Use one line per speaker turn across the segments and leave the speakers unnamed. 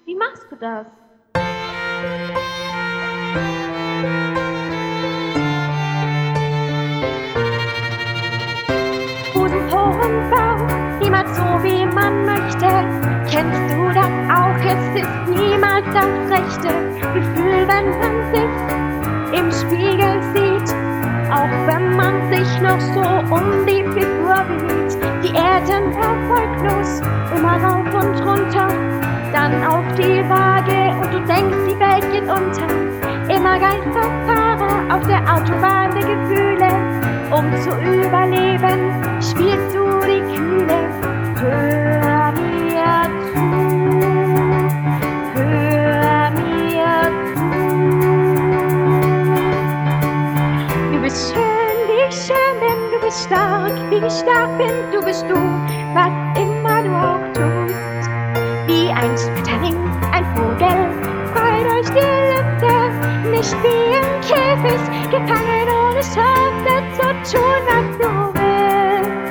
Wie machst du das?
Hosenporenbau, niemals so wie man möchte. Kennst du das auch? Es ist niemals das rechte Gefühl, wenn man sich im Spiegel sieht. Auch wenn man sich noch so um die Figur bemüht. Die Erden erfolglos, immer rauf und runter. Dann auf die Waage und du denkst, die Welt geht unter. Immer Geisterfahrer auf der Autobahn der Gefühle. Um zu überleben, spielst du die Kühle. Hör mir zu, hör mir zu. Du bist schön, wie ich schön bin, du bist stark, wie ich stark bin, du bist du, was immer du auch tust. Wie ein Schmetterling, ein Vogel, frei durch die Lüfte, nicht wie im Käfig, gefangen ohne Chance zu tun, was du willst.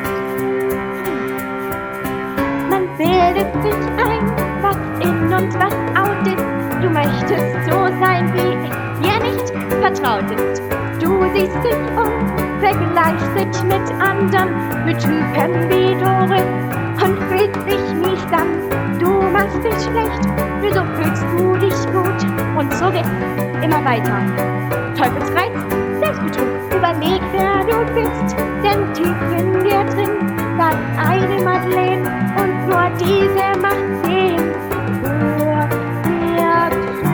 Man bildet sich ein, was in und was out ist. Du möchtest so sein, wie es dir nicht vertraut ist. Du siehst dich um, vergleichst dich mit anderen, mit Typen wie Doris und fühlst dich nicht an. Du machst dich schlecht, wieso fühlst du dich gut? Und so geht's immer weiter. Teufelskreis, Selbstbetrug, überleg, wer du bist, denn tief in dir drin war eine Madeleine und nur diese macht sehen. Hör mir zu,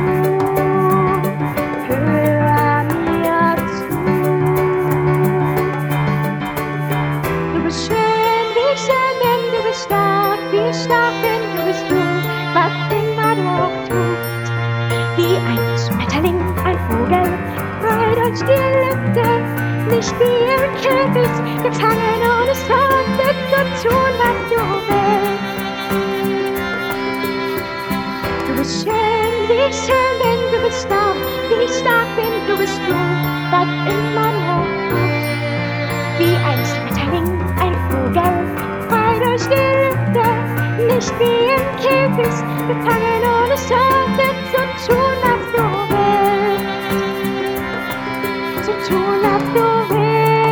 hör mir zu. Du bist schön, wie ich schön bin, du bist stark, wie ich stark bin, du bist du, was immer du auch tust. Wie ein Schmetterling, ein Vogel, frei durch die Lüfte, nicht wie im Käfig, gefangen ohne Chance zu tun, was du willst. Du bist schön, wie ich schön bin, du bist stark, wie ich stark bin, du bist du, was immer du auch tust. Wie ein Schmetterling, ein Vogel, frei durch die Lüfte, nicht wie im Käfig, gefangen ohne Chance zu tun, was du willst. Zu tun, was du willst.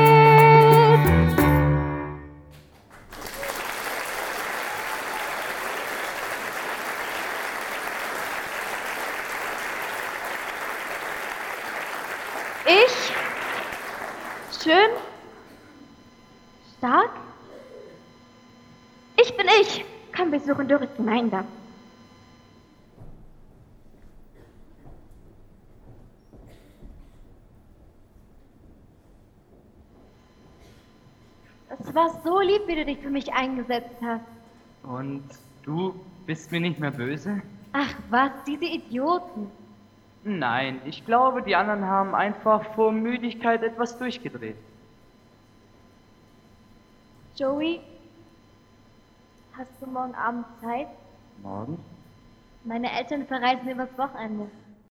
Ich? Schön? Stark? Ich bin ich. Komm, wir suchen Doris gemeinsam. Es war so lieb, wie du dich für mich eingesetzt hast.
Und du bist mir nicht mehr böse?
Ach was, diese Idioten.
Nein, ich glaube, die anderen haben einfach vor Müdigkeit etwas durchgedreht.
Joey, hast du morgen Abend Zeit?
Morgen?
Meine Eltern verreisen übers Wochenende.